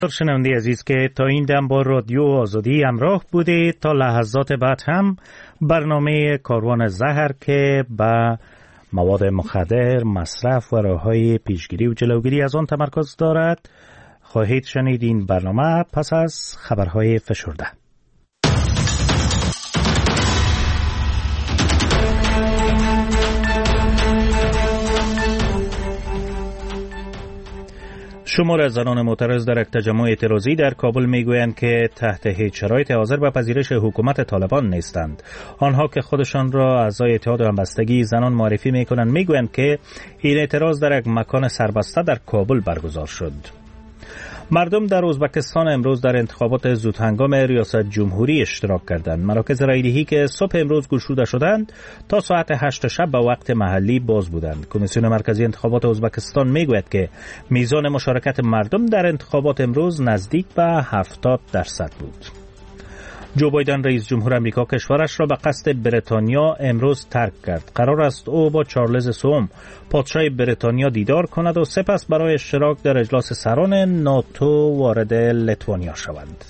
شنونده عزیز که تا این دم با رادیو آزادی همراه بوده، تا لحظات بعد هم برنامه کاروان زهر که با مواد مخدر، مصرف و راه‌های پیشگیری و جلوگیری از آن تمرکز دارد خواهید شنید. این برنامه پس از خبرهای فشرده. شمار از زنان معترض در یک تجمع اعتراضی در کابل میگویند که تحت هیچ شرایطی حاضر به پذیرش حکومت طالبان نیستند. آنها که خودشان را اعضای اتحاد همبستگی زنان معرفی میکنند میگویند که این اعتراض در یک مکان سربسته در کابل برگزار شد. مردم در ازبکستان امروز در انتخابات زودهنگام ریاست جمهوری اشتراک کردند. مراکز رایدهی که صبح امروز گشوده شدند تا ساعت 8 شب به وقت محلی باز بودند. کمیسیون مرکزی انتخابات ازبکستان میگوید که میزان مشارکت مردم در انتخابات امروز نزدیک به 70% بود. جو بایدن رئیس جمهور امریکا کشورش را به قصد بریتانیا امروز ترک کرد. قرار است او با چارلز سوم پادشاه بریتانیا دیدار کند و سپس برای اشتراک در اجلاس سران ناتو وارد لیتوانیا شوند.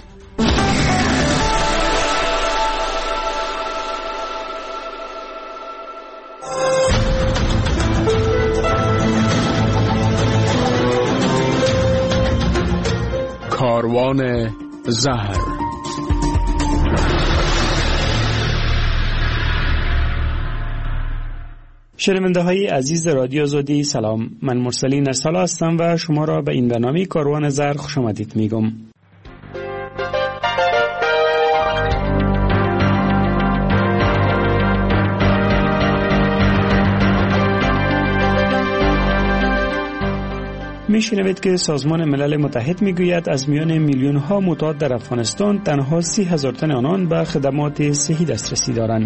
کاروان زهر. شنونده های عزیز رادیو آزادی، سلام. من مرسلین ارسلا هستم و شما را به این برنامه کاروان زهر خوش آمدید میگم. میشنوید که سازمان ملل متحد میگوید از میان میلیون ها معتاد در افغانستان تنها 30,000 تن آنان به خدمات صحی دسترسی دارند.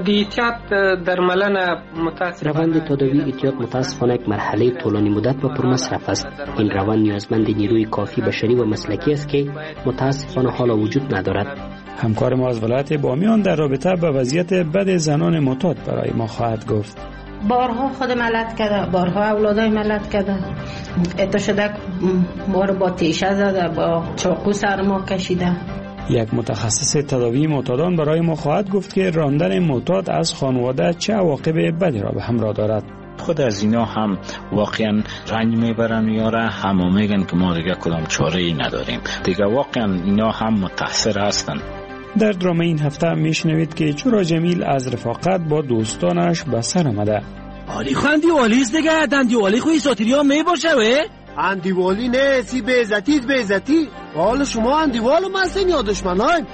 روند تداوی اعتیاد متاسفانه یک مرحله طولانی مدت و پرمصرف است. این روند نیازمند نیروی کافی بشری و مسلکی است که متاسفانه حالا وجود ندارد. همکار ما از ولایت بامیان در رابطه با وضعیت بد زنان معتاد برای ما خواهد گفت. بارها خود ملت کرده، بارها اولادای ملت کرده، اتا شده بار با تیشه زده، با چاقو سر ما کشیده. یک متخصص تداوی معتادان برای ما خواهد گفت که راندن معتاد از خانواده چه عواقب بدی را به همراه دارد. خود از اینا هم واقعا رنج میبرن یاره، همه میگن که ما دیگه کدام چاره ای نداریم. دیگه واقعا اینا هم متاثر هستن. در درامه این هفته میشنوید که چرا جمیل از رفاقت با دوستانش به سر آمده. علی خان دیوالیست دیگه، دن دیوالی خوی ساتری ها می باشه وی؟ اندیوالی نه، سی بیزتی. حالا شما اندیوالو مستین یا دشمنان؟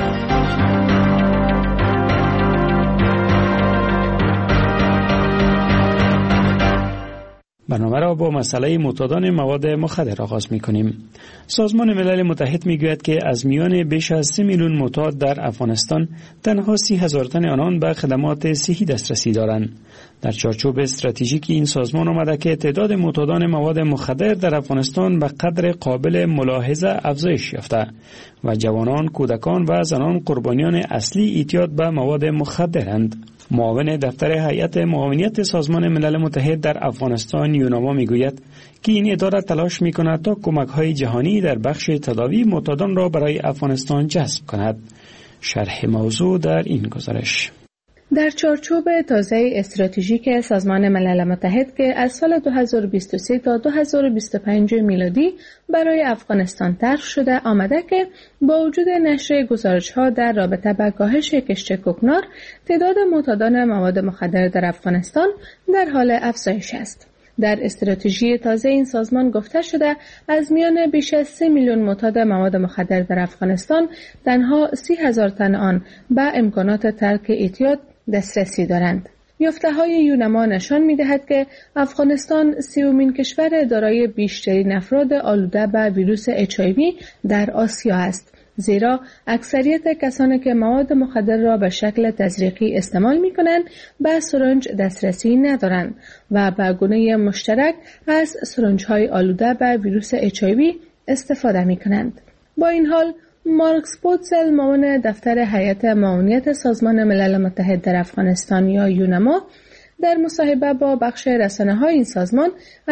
برنامه را با مسئله معتادان مواد مخدر آغاز می‌کنیم. سازمان ملل متحد می‌گوید که از میان بیش از 3 میلیون معتاد در افغانستان تنها 30,000 تن آنان به خدمات صحی دسترسی دارند. در چارچوب استراتژیک این سازمان آمده که تعداد معتادان مواد مخدر در افغانستان به قدر قابل ملاحظه افزایش یافته و جوانان، کودکان و زنان قربانیان اصلی اعتیاد به مواد مخدرند. معاون دفتر هیئت معاونیت سازمان ملل متحد در افغانستان یوناما میگوید که این اداره تلاش میکند تا کمک‌های جهانی در بخش تداوی معتادان را برای افغانستان جذب کند. شرح موضوع در این گزارش. در چارچوب تازه استراتژیک سازمان ملل متحد که از سال 2023 تا 2025 میلادی برای افغانستان طرح شده آمده که با وجود نشر گزارش‌ها در رابطه با کاهش کشت کوکنار، تعداد معتادان مواد مخدر در افغانستان در حال افزایش است. در استراتژی تازه این سازمان گفته شده از میان بیش از 3 میلیون معتاد مواد مخدر در افغانستان تنها 30,000 تن آن به امکانات ترک اعتیاد دسترسی دارند. یافته‌های یونما نشان می‌دهد که افغانستان 30مین کشور دارای بیشترین افراد آلوده به ویروس HIV در آسیا است، زیرا اکثریت کسانی که مواد مخدر را به شکل تزریقی استعمال می‌کنند به سرنج دسترسی ندارند و به گونه مشترک از سرنج‌های آلوده به ویروس HIV استفاده می‌کنند. با این حال مارکس پوتسل، معاون دفتر هیئت معاونیت سازمان ملل متحد در افغانستان یا یونما، در مصاحبه با بخش رسانه‌های این سازمان از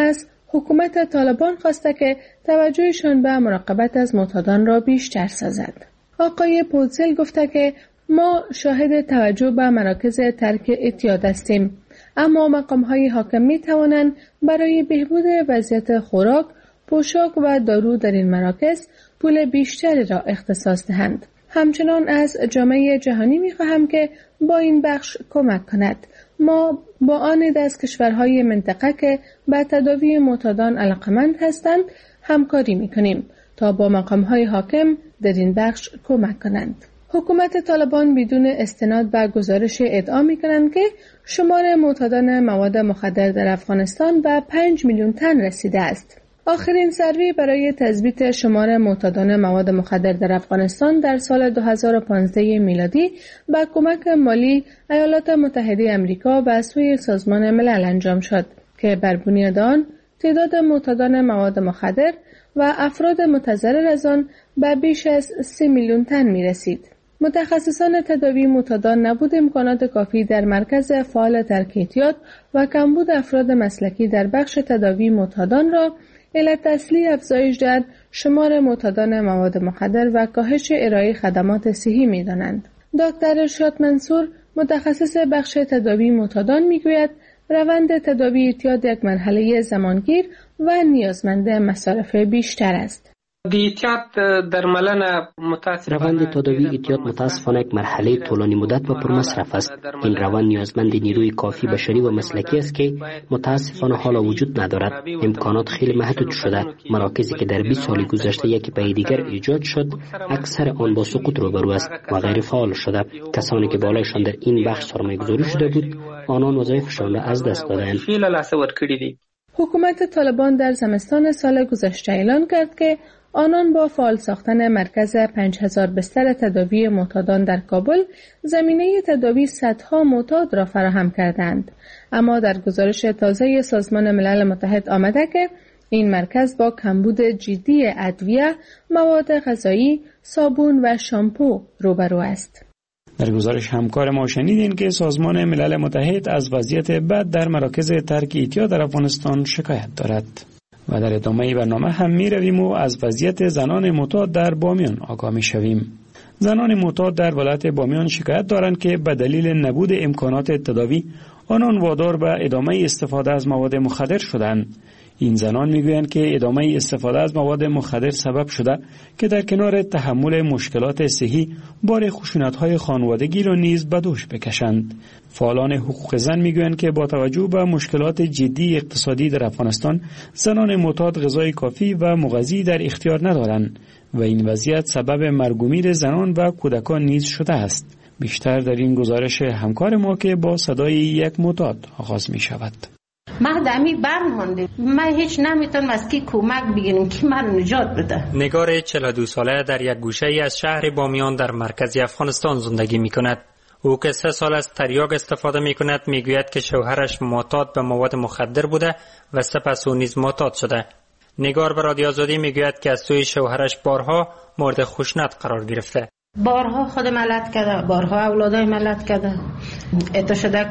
حکومت طالبان خواسته که توجهشان به مراقبت از معتادان را بیشتر سازد. آقای پولسل گفته که ما شاهد توجه به مراکز ترک اعتیاد هستیم، اما مقام‌های حاکم می‌توانند برای بهبود وضعیت خوراک، پوشاک و دارو در این مراکز پول بیشتری را اختصاص دهند. همچنان از جامعه جهانی می‌خواهم که با این بخش کمک کند. ما با آن از کشورهای منطقه که به تداوی معتادان علاقمند هستند همکاری می‌کنیم تا با مقام‌های حاکم در این بخش کمک کنند. حکومت طالبان بدون استناد به گزارش ادعا می‌کنند که شمار معتادان مواد مخدر در افغانستان به 5 میلیون تن رسیده است. آخرین سروی برای تثبیت شمار معتادان مواد مخدر در افغانستان در سال 2015 میلادی با کمک مالی ایالات متحده آمریکا و سوی سازمان ملل انجام شد که بر بنیاد آن تعداد معتادان مواد مخدر و افراد متضرر از آن به بیش از 3 میلیون تن می رسید. متخصصان تداوی معتادان نبود امکانات کافی در مرکز فعال ترک اعتیاد و کمبود افراد مسلکی در بخش تداوی معتادان را علت اصلی افزایش در شمار معتادان مواد مخدر و کاهش ارائه خدمات صحی می‌دانند. دکتر ارشاد منصور متخصص بخش تداوی معتادان میگوید روند تداوی اعتیاد یک مرحله زمانگیر و نیازمند مصارف بیشتر است. روند تداوی اعتیاد متاسفانه یک مرحله طولانی مدت و پرمصرف است. این روند نیازمند نیروی کافی بشری و مسلکی است که متاسفانه حالا وجود ندارد. امکانات خیلی محدود شده. مراکزی که در 20 سال گذشته یکی پس دیگر ایجاد شد، اکثر آن با سقوط روبرو است و غیر فعال شده. کسانی که بالایشان در این بخش سرمایه‌گذاری شده بود، آنان وظایفشان را از دست دادند. حکومت طالبان در زمستان سال گذشته اعلان کرد که آنان با فعال ساختن مرکز 5000 بستر تداوی معتادان در کابل زمینه تداوی صدها معتاد را فراهم کردند. اما در گزارش تازه سازمان ملل متحد آمده که این مرکز با کمبود جدی ادویه، مواد غذایی، صابون و شامپو روبرو است. در گزارش همکار ما شنیدین که سازمان ملل متحد از وضعیت بد در مراکز ترک اعتیاد در افغانستان شکایت دارد. و در ادامه برنامه هم می رویم و از وضعیت زنان معتاد در بامیان آگاه می شویم. زنان معتاد در ولایت بامیان شکایت دارند که به دلیل نبود امکانات تداوی آنان وادار به ادامه استفاده از مواد مخدر شدند. این زنان میگویند که ادامه استفاده از مواد مخدر سبب شده که در کنار تحمل مشکلات صحی بار خشونت‌های خانوادگی را نیز به دوش بکشند. فعالان حقوق زن میگویند که با توجه به مشکلات جدی اقتصادی در افغانستان، زنان معتاد غذای کافی و مغذی در اختیار ندارند و این وضعیت سبب مرگ و میر زنان و کودکان نیز شده است. بیشتر در این گزارش همکار ما که با صدای یک معتاد آغاز می شود. ما دمی برمانده، ما هیچ نمیتونم از کی کمک بگیرم که من نجات بده. نگار 42 ساله در یک گوشه از شهر بامیان در مرکز افغانستان زندگی می کند. او که 3 سال از تریاک استفاده می کند می گوید که شوهرش معتاد به مواد مخدر بوده و سپس او نیز معتاد شده. نگار به رادیو آزادی می گوید که از سوی شوهرش بارها مورد خشونت قرار گرفته. بارها خود ملت کرده، بارها اولادای ملت کرده. اتا شده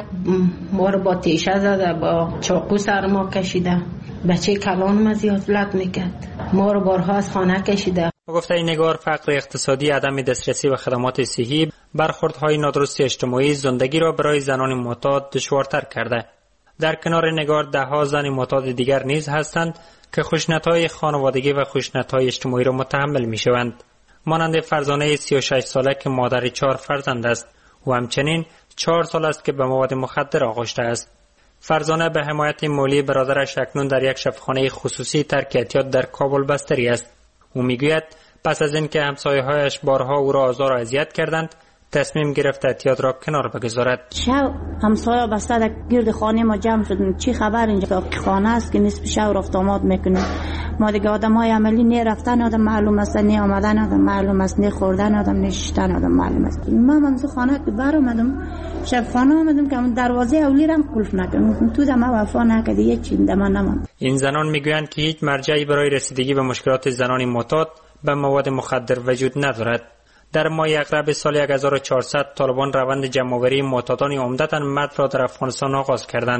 ما رو با تیشه زده، با چاقو سر ما کشیده، بچه کلان ما زیادت میکرد، ما رو بارها از خانه کشیده. گفته این نگار فقر اقتصادی، عدم دسترسی به خدمات صحی، برخوردهای نادرست اجتماعی زندگی را برای زنان معتاد دشوارتر کرده. در کنار نگار 10 زن معتاد دیگر نیز هستند که خشونت‌های خانوادگی و خشونت‌های اجتماعی را متحمل میشوند. مانند فرزانه 36 ساله که مادر 4 فرزند است و همچنین 4 سال است که به مواد مخدر آغشته است. فرزانه به حمایت مالی برادرش اکنون در یک شفاخانه خصوصی ترک اعتیاد در کابل بستری است. او میگوید پس از اینکه همسایه‌هایش بارها او را آزار و اذیت کردند، تصمیم گرفت اعتیاد را کنار بگذارد. شب همسایه بسته در گرد خانه ما جمع شدن، چی خبر اینجا خانه است که نصف شب رفت آمد میکنیم. ما دیگه آدمای عملی نه رفتن آدم معلوم است، نه آمدن آدم معلوم است، نه خوردن آدم، نه شیشتن آدم معلوم است. من تو خانه که بر اومدم، شب خانه اومدم که دروازه اولی را قلف نکردم، تو دم وفا نکرد، یه چیز دم نماند. این زنان میگویند که هیچ مرجعی برای رسیدگی به مشکلات زنان معتاد به مواد مخدر وجود ندارد. در ماه اغرب سال 1400 طالبان روند جمع‌آوری معتادان عمدتاً مرد را در افغانستان آغاز کردند.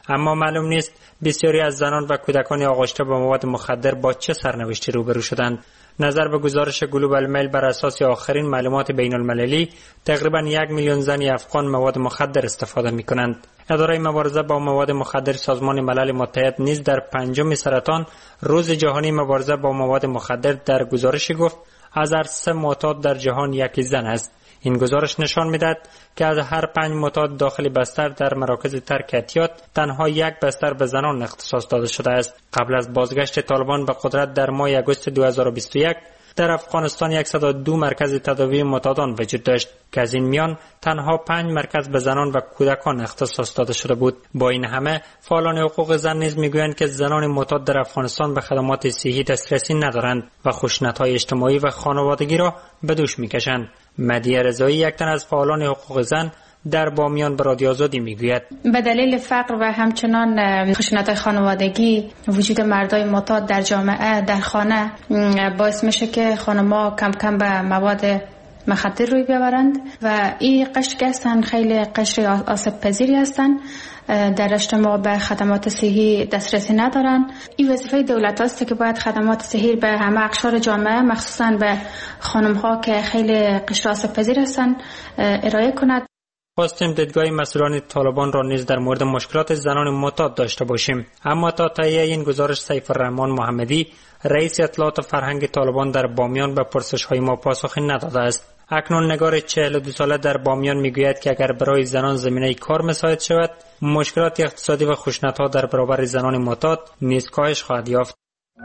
اما معلوم نیست بسیاری از زنان و کودکان آغشته به مواد مخدر با چه سرنوشتی روبرو شدند. نظر به گزارش گلوبال میل بر اساس آخرین معلومات بین المللی، تقریبا 1 میلیون زن افغان مواد مخدر استفاده می کنند. اداره مبارزه با مواد مخدر سازمان ملل متحد نیز در 5 سرطان روز جهانی مبارزه با مواد مخدر در گزارشی گفت از هر 3 معتاد در جهان یکی زن است. این گزارش نشان می‌دهد که از هر 5 معتاد داخل بستر در مراکز ترک اعتیاد تنها 1 بستر به زنان اختصاص داده شده است. قبل از بازگشت طالبان به قدرت در ماه آگوست 2021 در افغانستان 102 مرکز تداوی معتادان وجود داشت که از این میان تنها 5 مرکز به زنان و کودکان اختصاص داده شده بود. با این همه فعالان حقوق زن نیز میگویند که زنان معتاد در افغانستان به خدمات صحی دسترسی ندارند و خشونت‌های اجتماعی و خانوادگی را به دوش میکشند. مدیه رضایی، یک تن از فعالان حقوق زن، در بامیان به رادیو آزادی میگوید به دلیل فقر و همچنان خشونت خانوادگی وجود مردای معتاد در جامعه در خانه باعث میشه که خانم‌ها کم کم به مواد مخدر روی بیاورند و این قشر که هستن خیلی قشر آسیب پذیری هستن، در اجتماع به خدمات صحی دسترسی ندارن. این وظیفه دولت است که باید خدمات صحی به همه اقشار جامعه مخصوصا به خانم‌ها که خیلی قشر آسیب پذیر هستن ارائه کند. خواستیم دیدگاه مسئولان طالبان را نیز در مورد مشکلات زنان معتاد داشته باشیم، اما تا تهیه این گزارش سیف الرحمن محمدی، رئیس اطلاعات فرهنگ طالبان در بامیان به پرسش‌های ما پاسخی نداده است. اکنون نگار 42 ساله در بامیان میگوید که اگر برای زنان زمینه کار مساعد شود، مشکلات اقتصادی و خشونت‌ها در برابر زنان معتاد نیز کاهش خواهد یافت.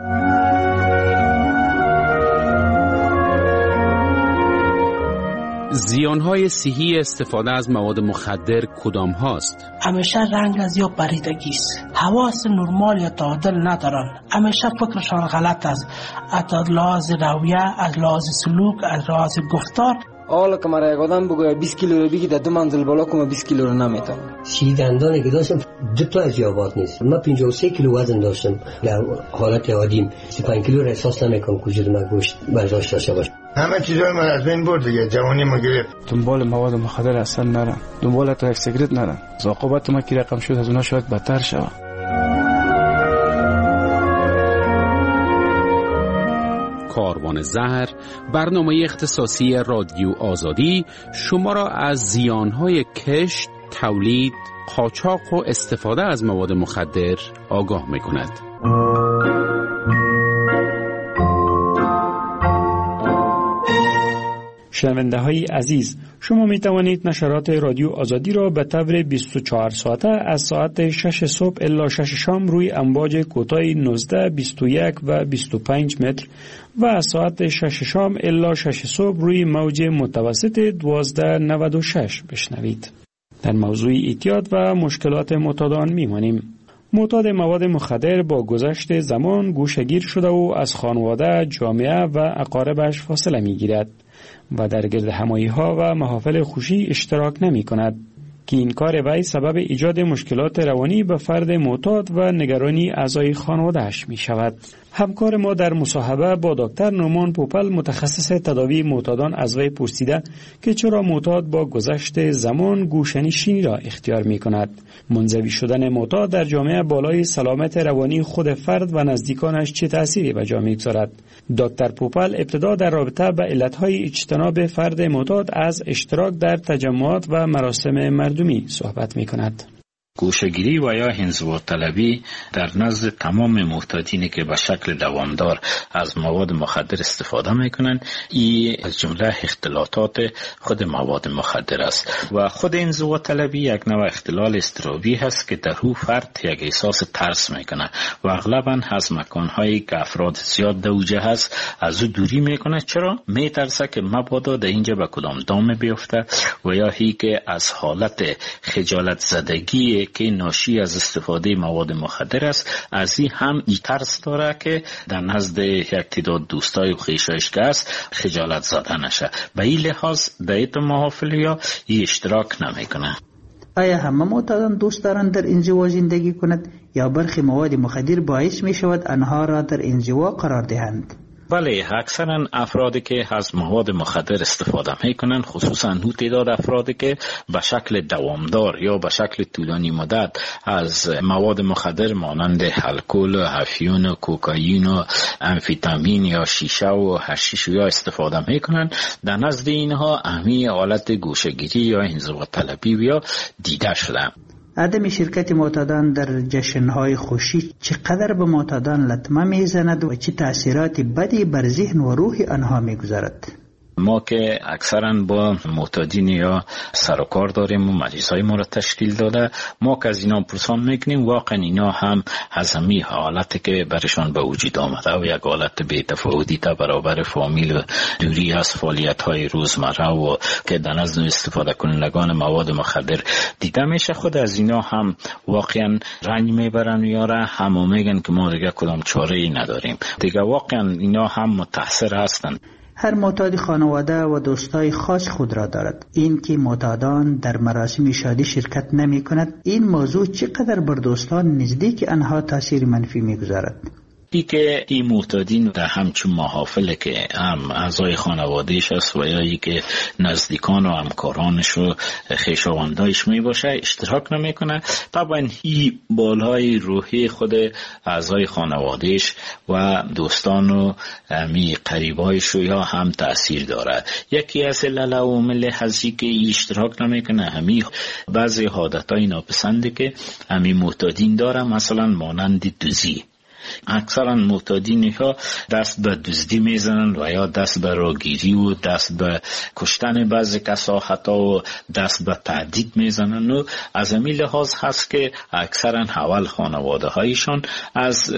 زیانهای صحی استفاده از مواد مخدر کدام هاست؟ همیشه رنگ از یا پریدگی است، حواس نرمال یا تعادل ندارن، همیشه فکرشان غلط است، از لحاظ رویه، از لحاظ سلوک، از لحاظ گفتار. حالا که مرا یک آدم بگوید 20 کیلو رو بگی در 2 منزل بالا کنم 20 کیلو رو نمیتونم. سی دندانی که داشتم 2 تا از یابات نیست. من 53 کیلو وزن داشتم در حالت عادیم. 35 کیلو رو احساس نمیکنم که وجود من گوشت برداشت داشته باشه. همه چیزای من از بین برد دیگه، جوانی ما گرفت. دنبال مواد مخدر اصلا نرم، دنبال تا یک سیگرت نرم. عاقبت ما که رقم شد از اونها شاید بدتر شود. کاروان زهر، برنامه اختصاصی رادیو آزادی، شما را از زیانهای کشت، تولید، قاچاق و استفاده از مواد مخدر آگاه می‌کند. شنونده های عزیز، شما می توانید نشرات رادیو آزادی را به طور 24 ساعته از ساعت 6 صبح الی 6 شام روی امواج کوتاه 19، 21 و 25 متر و از ساعت 6 شام الی 6 صبح روی موج متوسط 1296 بشنوید. در موضوع اعتیاد و مشکلات معتادان میمانیم. معتاد مواد مخدر با گذشت زمان گوشه‌گیر شده و از خانواده، جامعه و اقاربش فاصله میگیرد و در گرد همایی‌ها و محافل خوشی اشتراک نمی کند که این کار وی سبب ایجاد مشکلات روانی به فرد معتاد و نگرانی اعضای خانواده‌اش می شود. همکار ما در مصاحبه با دکتر نومان پوپل متخصص تداوی معتادان از وی پرسیده که چرا معتاد با گذشت زمان گوشه‌نشینی را اختیار می کند. منزوی شدن معتاد در جامعه بالای سلامت روانی خود فرد و نزدیکانش چه تأثیری به جا می‌گذارد؟ دکتر پوپل ابتدا در رابطه با علتهای اجتناب فرد معتاد از اشتراک در تجمعات و مراسم مردمی صحبت می‌کند. گوشه‌گیری و یا انزوا طلبی در نزد تمام معتادینی که به شکل دوامدار از مواد مخدر استفاده میکنند، این از جمله اختلالات خود مواد مخدر است و خود انزوا طلبی یک نوع اختلال اضطرابی هست که در روح فرد یک احساس ترس میکنه و اغلبا از مکانهایی که افراد زیاد دوجه هست از او دوری میکنه. چرا؟ میترسه که مبادا در اینجا به کدام دام بیفته و یا هی که از حالت خجالت زدگی که ناشی از استفاده مواد مخدر است، از این هم ای ترس داره که در نزد یک تعداد دوستای و خویشایش که است خجالت زده نشه. به این لحاظ در این محافل یا ای اشتراک نمیکنه. آیا همه معتادان دوست دارند در انزوا زندگی کند یا برخی مواد مخدر باعث می شود آنها را در انزوا قرار دهند؟ بله، اکثرا افرادی که از مواد مخدر استفاده میکنن، خصوصا اون تعداد افرادی که به شکل دوامدار یا به شکل طولانی مدت از مواد مخدر مانند الکل، افیون، کوکائین، امفیتامین یا شیشه و حشیش یا استفاده میکنن، در نزد اینها اهمی حالت گوشه‌گیری یا انزوا طلبی یا دیده شده. عدم شرکت معتادان در جشن‌های خوشی چقدر به معتادان لطمه میزند و چه تأثیرات بدی بر ذهن و روح آنها میگذارد؟ ما که اکثرا با معتادین یا سر و کار داریم و مجلس‌های ما را تشکیل داده، ما که از اینا پرسان میکنیم واقعا اینا هم از همین حالتی که برشان به وجود آمده و یک حالت بی‌تفاوتی تا برابر فامیل و دوری از فعالیت‌های روزمره و که در نزد استفاده کنندگان مواد مخدر دیده میشه، خود از اینا هم واقعا رنج میبرن یاره، هم میگن که ما دیگه کدام چاره‌ای نداریم. دیگه واقعا اینا هم متاثر هستند. هر معتاد خانواده و دوستای خاص خود را دارد. این که معتادان در مراسم شادی شرکت نمی کند، این موضوع چقدر بر دوستان نزدیک آنها تاثیر منفی می گذارد؟ ای که این معتادین در همچون محافل که هم اعضای خانوادهش است و یا ای که نزدیکان و همکارانش و خویشاوندایش می باشه اشتراک نمی کنه، طبعا این بالای روحی خود اعضای خانوادهش و دوستان و می قریبایش یا هم تأثیر داره. یکی از علل و عوامل هستی که اشتراک نمی کنه همین بعضی عادتهای ناپسنده که همین معتادین داره، مثلا مانند دوزی. اکثرا معتادین ها دست به دزدی میزنن و یا دست به راگیری و دست به کشتن بعضی کسا حتی و دست به تعدید میزنن و از همین لحاظ هست که اکثرا اول خانواده هایشان از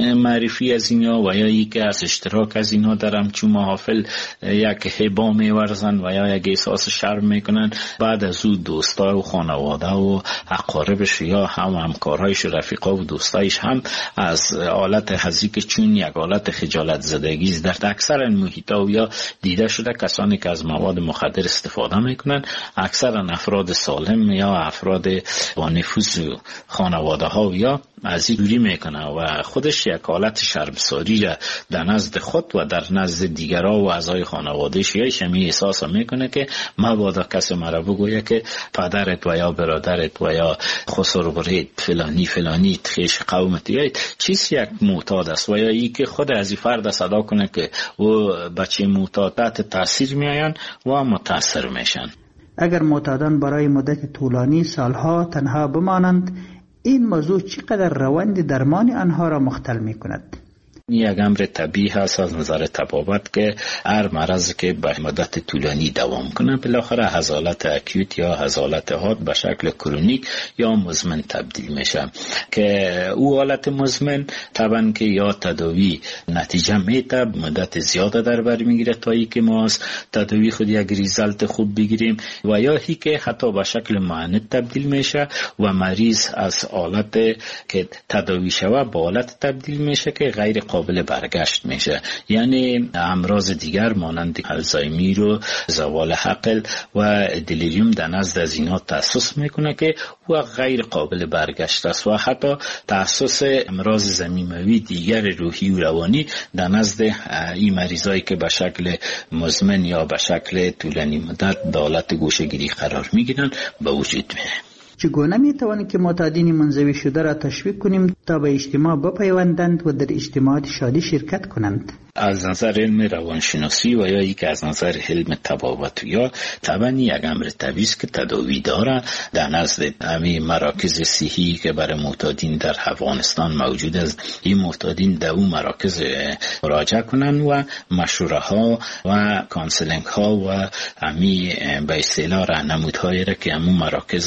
معرفی از اینا و یا ای که از اشتراک از اینا در همچون محافل یک هبا میورزن و یا یک احساس شرم میکنن، بعد از او دوستا و خانواده و اقاربش یا هم همکارهایش و رفیقا و دوستایش هم از حالت حزی که چون یک حالت خجالت زدگی در اکثر محیطا یا دیده شده کسانی که از مواد مخدر استفاده میکنن اکثرا افراد سالم یا افراد با نفوذ خانواده ها یا از این دوری میکنه و خودش یک حالت شرمساری را در نزد خود و در نزد دیگرها و اعضای خانوادهش یا شمی احساس میکنه که مبادا کسی مرا بگویه که پدرت و یا برادرت و یا خسروبرت فلانی خیش قومت یا چیز یک معتاد است و یا ای که خود از این فرد صدا کنه که و بچه معتاد تحت تاثیر میاین و متاثر میشن. اگر معتادان برای مدت طولانی سالها تنها بمانند، این موضوع چقدر روند درمان آنها را مختل می کند؟ یک امر طبیعی هست از نظر طبابت که هر مرض که به مدت طولانی دوام کنه بالاخره از حالت اکیوت یا از حالت حاد به شکل کرونیک یا مزمن تبدیل میشه که او حالت مزمن طبعا که یا تداوی نتیجه میده مدت زیاده در بر میگیره تا ای که ما از تداوی خود یک ریزالت خوب بگیریم و یا هی که حتی به شکل معند تبدیل میشه و مریض از حالت که تداوی شوه به حالت تبدیل میشه که غیر قابل برگشت میشه، یعنی امراض دیگر مانند الزایمر و زوال عقل و دلیریوم در نزد از اینا تأسس میکنه که و غیر قابل برگشت است و حتی تأسس امراض ضمیموی دیگر روحی و روانی در نزد این مریضایی که به شکل مزمن یا به شکل طولانی مدت به حالت گوشه‌گیری قرار میگیرن به وجود میاد. چگونه میتوانیم که معتادین منزوی شده را تشویق کنیم تا به اجتماع بپیوندند و در اجتماعات شادی شرکت کنند؟ از نظر علم روانشناسی و یا یک از نظر علم طبابت یا طبعا یک امر طبیعی است که تداوی داره در نزد همین مراکز صحی که برای معتادین در افغانستان موجود است. این معتادین در اون مراکز مراجعه کنن و مشوره ها و کانسلینگ ها و همین به اصطلاح راهنمودهایی را که همون مراکز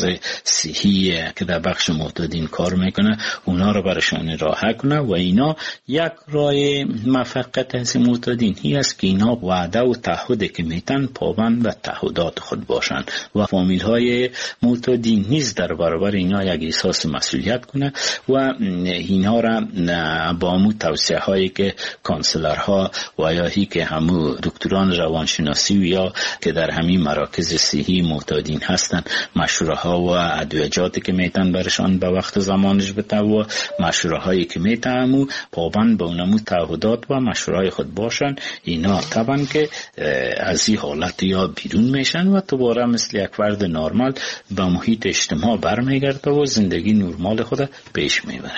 صحی که در بخش معتادین کار میکنه اونا رو براشون راه کنه و اینا یک راه موفقیت از معتادین هی است که اینا وعده و تعهد که میتن پابند به تعهدات خود باشن و فامیل های معتادین نیز در برابر اینا یک احساس مسئولیت کنه و اینا را با همون توصیه هایی که کانسلرها و یا هی که همون دکتران روانشناسی و یا که در همین مراکز صحی معتادین هستن مشوره ها و ادویجاتی که میتن برشان به وقت زمانش بده و مشوره هایی که میتن پابند به اونمو تعهدات و مشوره جای خود باشن، اینا طبعا که از این حالت یا بیرون میشن و دوباره مثل یک فرد نرمال به محیط اجتماع برمیگرده و زندگی نرمال خود پیش میبره.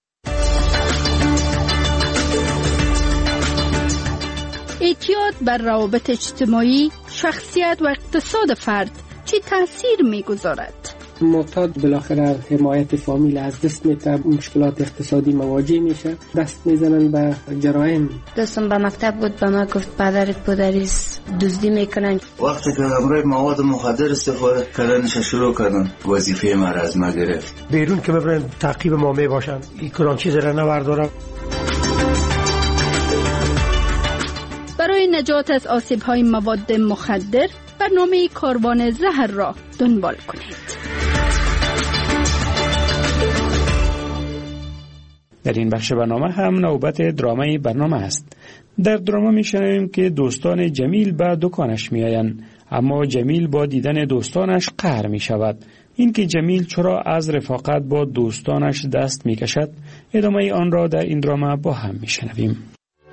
اعتیاد بر روابط اجتماعی، شخصیت و اقتصاد فرد چه تأثیر میگذارد؟ معتاد بالاخره حمایت فامیل از دست میده، مشکلات اقتصادی مواجه میشه، دست میزنن به جرایم. دوستم به مکتب بود، به ما گفت پدرت پدریس دزدی میکنن. وقتی که امروز مواد مخدر استفاده کردنش شروع کردن، وظیفه ما را از ما گرفت. بیرون که ببرن تعقیب ما میباشن، این کدام چیز را نوردارم. برای نجات از آسیب‌های مواد مخدر برنامه کاروان زهر را دنبال کنید. در این بخش برنامه هم نوبت درامای برنامه است. در دراما میشنویم که دوستان جمیل به دکانش میآیند، اما جمیل با دیدن دوستانش قهر می شود. این که جمیل چرا از رفاقت با دوستانش دست می کشد، ادامه آن را در این دراما با هم میشنویم.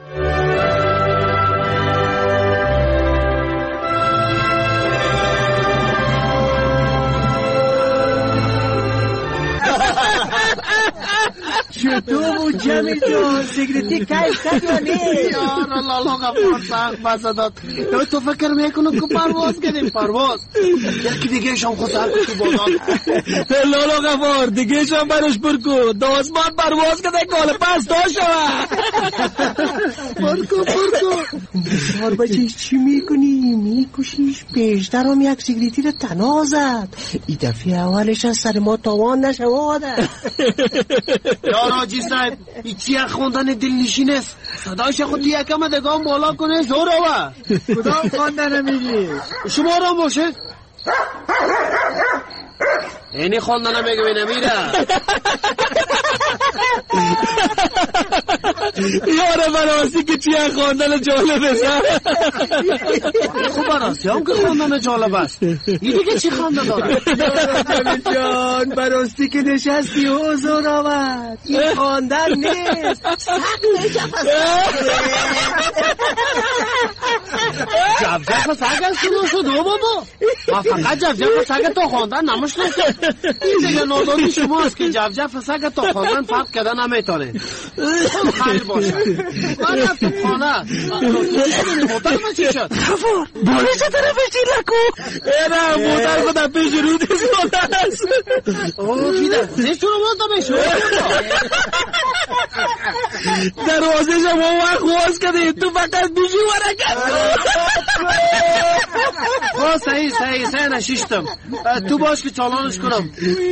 چطور بود جمیل جان؟ سیگریتی کیف کرد یا نه؟ یار لالا غفار سخت بسه داد. تو فکر میکنم که پرواز کردیم؟ پرواز یکی دیگه شام خود سر کشو بادان. لالا غفار دیگه شام برش برکو داسمان پرواز کده کال پس دا شوه. برکو بسیار بچهش چی میکنی؟ میکشیش پیشتر هم یک سیگریتی رو تنها زد. ای دفعه اولش از سر ما تاوان نشواده. یار آجی صاحب ای چی خوندن دلنشین است؟ صدایش خود یکم دگام بالا کنه زور آوه. کدام خوندن میگی؟ شما را باشه اینی خوندن میگه بینه میره. یاره براستی که چیه خوندن جالب است. خوب براستی هم که خوندن جالب است. این دیگه چی خونده داره؟ جمیل جان براستی که نشستی حضور آمد. این خوندن نیست، سقل جفجف سگ است شروع شد او بابا. ما فقط جفجف سگ تا خوندن نمشنسته. این دیگه نادانی شما است که جفجف سگ تا خوندن فرق کردن نمیتونه. خیلی باشه من رفتم خانه. موتر من چی شد؟ خفور باره چه طرفش چی لکو؟ ایره موتر خودم پیش رو دیزمانه است. اوه کیده زیستون رو مانتا بشو. دروازه شما وقت خواست کده تو فقط بیشی ورکت. خواه صحیح نشیشتم. تو باش که چالانش کنم.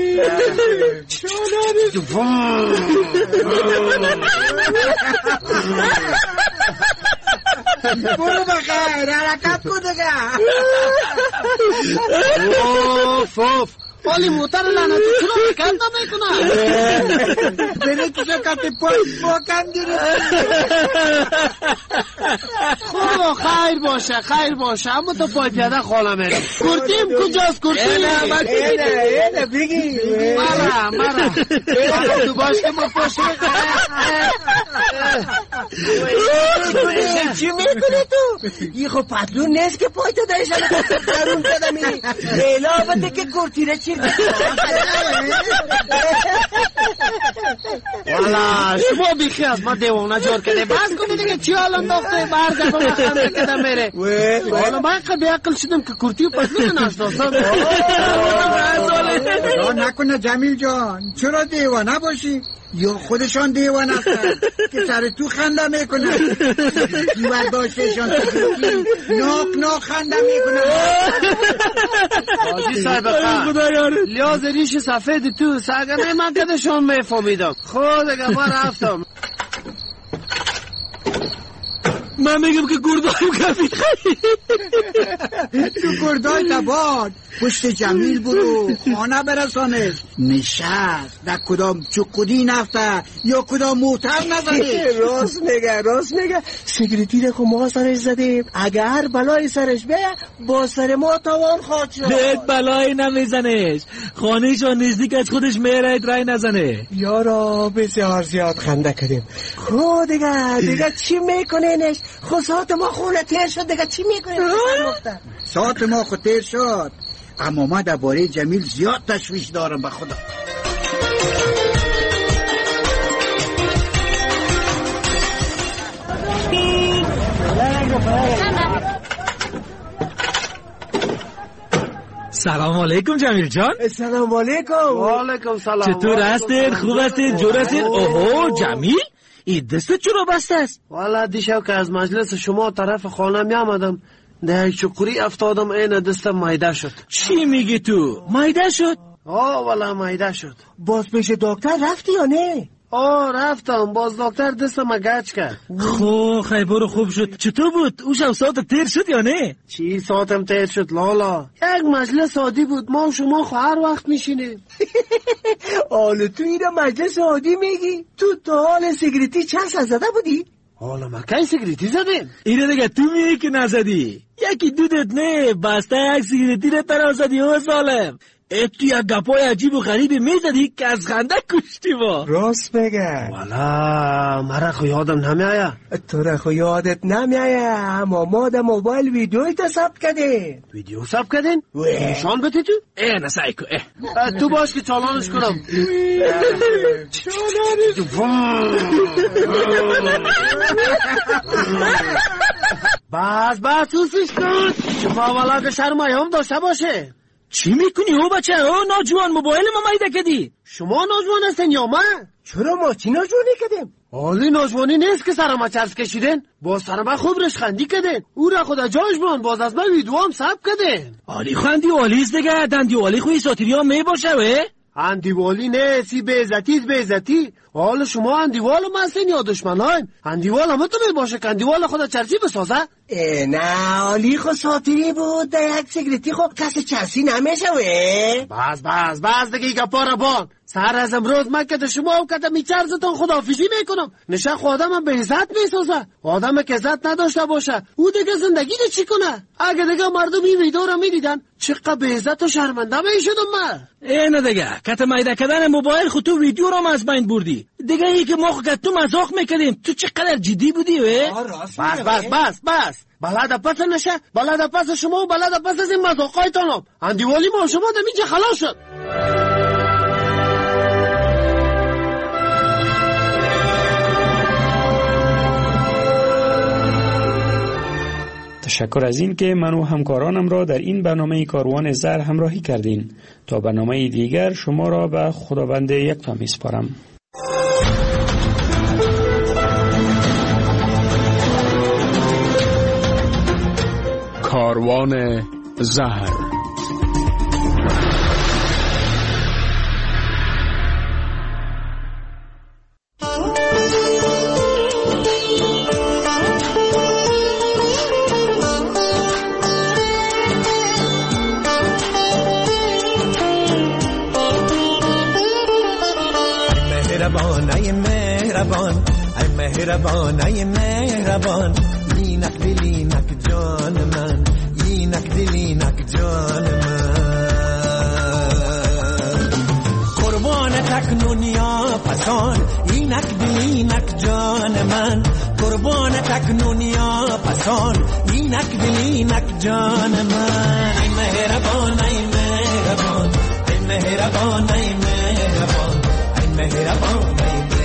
برو بخیر حرکت کن دیگه. اوف پالی موتر لعنتی چرا بکنده میکنه؟ بره تو شکت پای باکن دیره. خوب خیر باشه اما تو پای پیاده خاله میره. کرتیم کجاست کرتیم؟ اینه بگی مرا تو باش که ما پاشه. چی میکنه تو؟ این خب پتلون نیست که پای تو دایشن درون کدمی. علاوه که کرتیره چی والا شما بیخی از ما دیوانه جور کده. بس کنی دیگه چی حال انداخته برگه با مخنده کده میره. والا من قد بیعقل شدم که کرتی و پتلون نشناسم. نکنه جمیل جان چرا دیوانه باشی؟ یا خودشان دیوانه هستن که سر تو خنده میکنن. دیوار داشتهشان ناک خنده میکنن. آجی صاحب لیاز ریش سفید تو ساگنه من کدشون میفهمیدم. خود اگه من رفتم من میگم که گردایم کفید خیلی. تو گردای تباد پشت جمیل برو خانه برسانش. نشست در کدام چقودی نفته یا کدام موتر نزده. راست میگه سیگریتی رو ما سرش زدیم. اگر بلای سرش بیه با سر ما توان خواهد شد. بهت بلای نمیزنش، خانهشان نزدیک از خودش میره رای نزنه. یارا بسیار زیاد خنده کردیم. خود دیگه چی میکنینش؟ خود ساعت ما خونه تیر شد، دیگه چی میکنین؟ ساعت ما خود تیر شد، اما ما درباره جمیل زیاد تشویش دارم به خدا. سلام علیکم جمیل جان. سلام علیکم. و علیکم سلام. چطور هستید؟ خوب هستید؟ جور هستید؟ اوه جمیل، این دستت چرا بسته است؟ والا دیشب که از مجلس شما طرف خانه می آمدم در یک چقوری افتادم، این دستم مایده شد. چی میگی تو؟ مایده شد؟ والا مایده شد. باز پیش دکتر رفتی یا نه؟ رفتم، باز دکتر دستم گچ کرد. خیبر خوب شد. چطور بود؟ او شب ساعت تیر شد یا نه؟ چی ساعتم تیر شد لالا؟ یک مجلس عادی بود، ما و شما هر وقت میشینیم. حالا تو اینو مجلس عادی میگی؟ تو تا حال سیگریتی چند زده بودی؟ حالا ما کی سیگریتی زدیم؟ اینو دیگه تو میگی که نزدی. یکی دودت نه بسته یک سیگریتی رو ترا زدی. او سالم تو یک گپای عجیب و غریبی میزدی که از خنده کشتی ما. راست بگه. والا مرا خو یادم نمیایه. تو را خو یادت نمیایه، اما ما در موبایل ویدیوی تا ثبت کردیم. ویدیو ثبت کردین؟ نشان بده تو؟ نسایی که تو باش که چالانش کنم. بس سوسیش کن. شما والا شرمای هم داشته باشه. چی میکنی او بچه؟ ناجوان موبایل ما مایده کردی. شما ناجوان هستین یا من؟ چرا ما چی ناجوانی کردیم؟ حالی ناجوانی نیست که سرما چرس کشیدین، باز سرما خوب رشخندی کردین، او را خدا جاش بران، باز از من ویدیو هم ثبت کردین. عالی خندی والیز دیگه. دندی والی خوی ساتیری هم می باشه وی؟ اندیوالی نه، سی بیزتی. حالا شما اندیوال هم هستین یا دشمن هایم؟ اندیوال هم تو می باشه که اندیوال خدا چرسی بسازه؟ نه عالی خود ساتیری بود، در یک سیگریتی خود کسی چرسی نمیشه وی؟ بس دیگه گپا را بان. سر از امروز من که شما هم که می چرزتون خداحافظی میکنم. نشه خود آدم به عزت میسازه. آدم که عزت نداشته باشه او دیگه زندگی ده چی کنه؟ اگه دیگه مردم این ویدیو را میدیدن چقدر به عزت و شرمنده میشدم من. اینه دیگه کت مایده کردن موبایل خود تو ویدیو را از بین بردی. دیگه ای که ما خود تو مزاق میکردیم، تو چقدر جدی بودی وی؟ بس بلد پس نشه، بلد پس شما و بلد پس از این مزاقایتانم. اندیوالی ما شما دمیجه خلاص شد. تشکر از این که من و همکارانم را در این برنامه کاروان زهر همراهی کردین. تا برنامه دیگر شما را به خداوند یکتا میسپارم. کاروان زهر. مهربان اینک دلینک جان من، اینک دلینک جان من، قربان تکنونیا پسان اینک دلینک جان من، قربان تکنونیا پسان اینک دلینک جان من. ای مهربان ای مهربان ای مهربان ای مهربان ای مهربان ای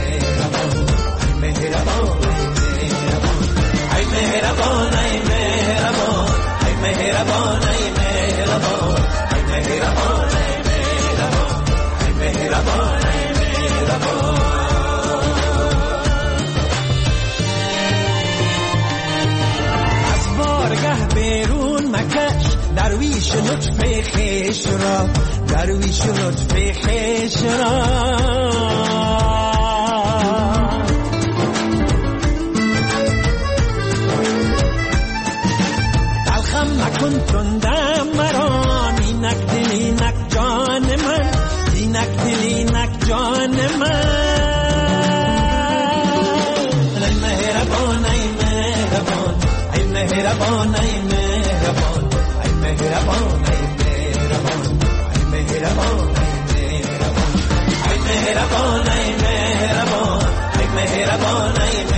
مهربان ای مهربان ای مهربان ای مهربان ای مهربان ای مهربان ای مهربان ای مهربان. از بارگه بیرون مکش درویش لطف خویش را، درویش لطف خویش را. مکن تندم مرا، می اینک دل اینک جان من، اینک دل اینک جان من. ای مهربان ای مهربان ای مهربان ای مهربان ای مهربان ای مهربان ای مهربان ای مهربان ای مهربان ای مهربان ای مهربان ای